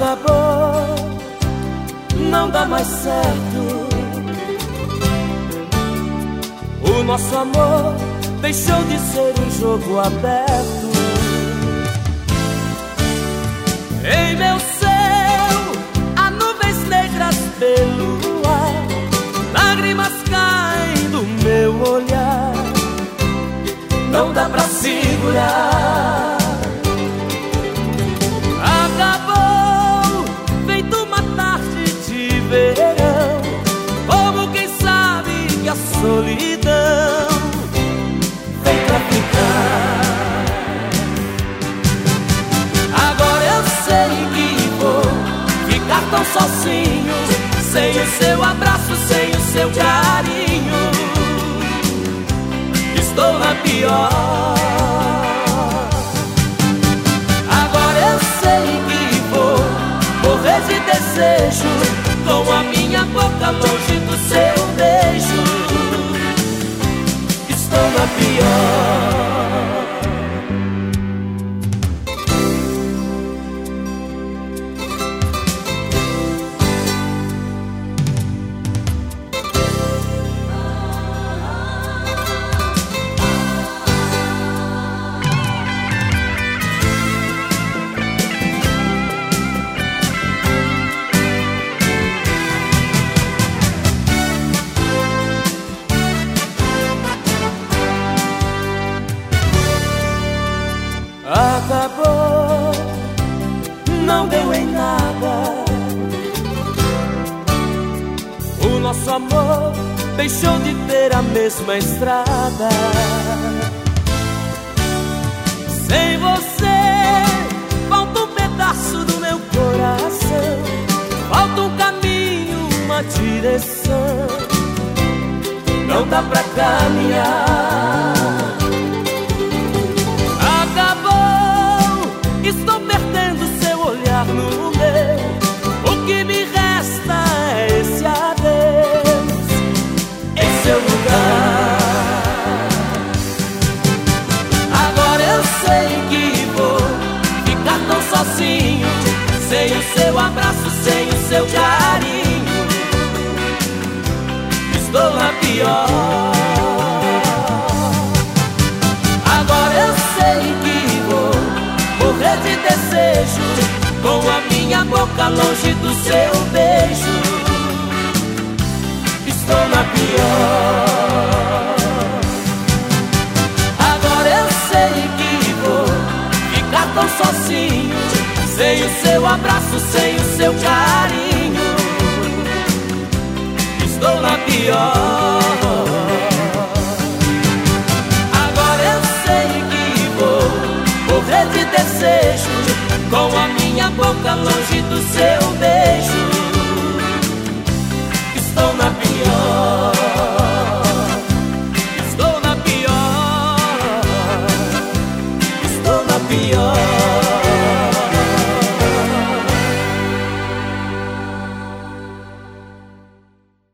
Acabou, não dá mais certo. O nosso amor deixou de ser um jogo aberto. Em meu céu há nuvens negras pelo ar, lágrimas caem do meu olhar, não dá pra segurar. Acabou, feito uma tarde de verão, como quem sabe que a solidão vem pra ficar. Agora eu sei que vou ficar tão sozinho, sem o seu abraço, sem o seu carinho. Estou na pior. Agora eu sei que vou morrer de desejo, com a minha boca longe do seu beijo. Estou na pior. Acabou, não deu em nada. O nosso amor deixou de ter a mesma estrada. Sem você falta um pedaço do meu coração, falta um caminho, uma direção, não dá pra caminhar. Estou perdendo seu olhar no meu, o que me resta é esse adeus em seu lugar. Agora eu sei que vou ficar tão sozinho, sem o seu abraço, sem o seu carinho. Estou na pior. Agora eu sei que vou morrer de desejo, com a minha boca longe do seu beijo. Estou na pior. Agora eu sei que vou ficar tão sozinho, sem o seu abraço, sem o seu carinho. Estou na pior. Morrer de desejo, com a minha boca longe